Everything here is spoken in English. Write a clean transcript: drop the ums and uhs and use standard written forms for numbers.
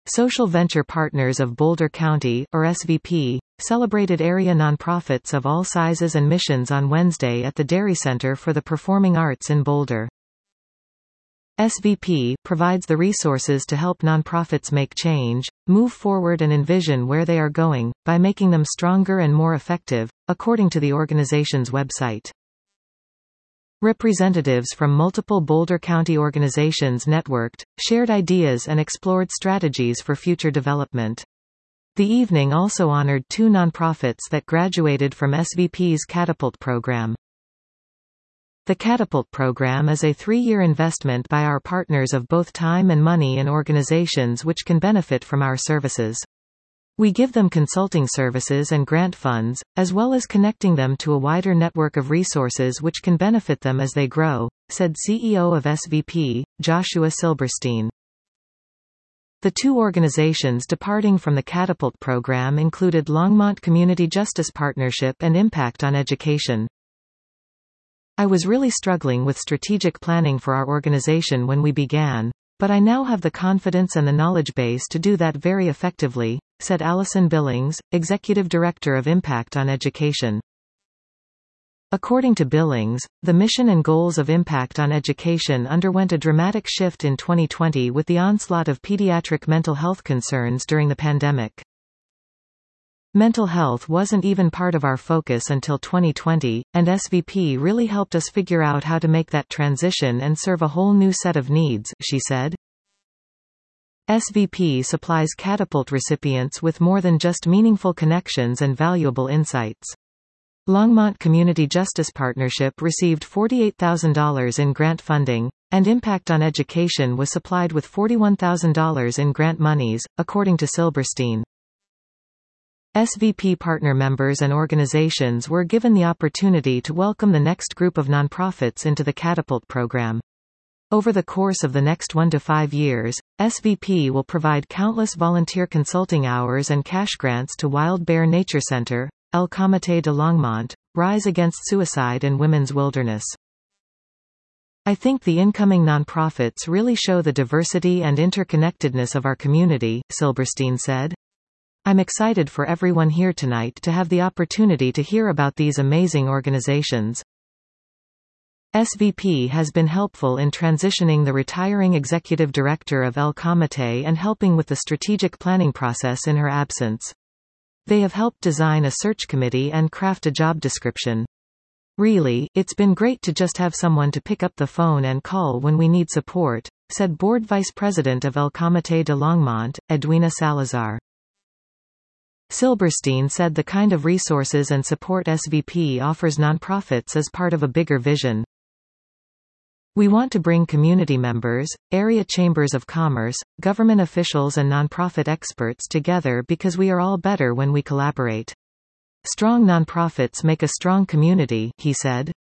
Social Venture Partners of Boulder County, or SVP, celebrated area nonprofits of all sizes and missions on Wednesday at the Dairy Center for the Performing Arts in Boulder. SVP provides the resources to help nonprofits make change, move forward and envision where they are going, by making them stronger and more effective, according to the organization's website. Representatives from multiple Boulder County organizations networked, shared ideas and explored strategies for future development. The evening also honored 2 nonprofits that graduated from SVP's Catapult program. The Catapult program is a 3-year investment by our partners of both time and money in organizations which can benefit from our services. We give them consulting services and grant funds, as well as connecting them to a wider network of resources which can benefit them as they grow, said CEO of SVP, Joshua Silberstein. The 2 organizations departing from the Catapult program included Longmont Community Justice Partnership and Impact on Education. I was really struggling with strategic planning for our organization when we began, but I now have the confidence and the knowledge base to do that very effectively, said Allison Billings, Executive Director of Impact on Education. According to Billings, the mission and goals of Impact on Education underwent a dramatic shift in 2020 with the onslaught of pediatric mental health concerns during the pandemic. Mental health wasn't even part of our focus until 2020, and SVP really helped us figure out how to make that transition and serve a whole new set of needs, she said. SVP supplies Catapult recipients with more than just meaningful connections and valuable insights. Longmont Community Justice Partnership received $48,000 in grant funding, and Impact on Education was supplied with $41,000 in grant monies, according to Silberstein. SVP partner members and organizations were given the opportunity to welcome the next group of nonprofits into the Catapult program. Over the course of the next 1 to 5 years, SVP will provide countless volunteer consulting hours and cash grants to Wild Bear Nature Center, El Comité de Longmont, Rise Against Suicide and Women's Wilderness. I think the incoming nonprofits really show the diversity and interconnectedness of our community, Silberstein said. I'm excited for everyone here tonight to have the opportunity to hear about these amazing organizations. SVP has been helpful in transitioning the retiring executive director of El Comité and helping with the strategic planning process in her absence. They have helped design a search committee and craft a job description. Really, it's been great to just have someone to pick up the phone and call when we need support, said Board Vice President of El Comité de Longmont, Edwina Salazar. Silberstein said the kind of resources and support SVP offers nonprofits is part of a bigger vision. We want to bring community members, area chambers of commerce, government officials and nonprofit experts together because we are all better when we collaborate. Strong nonprofits make a strong community, he said.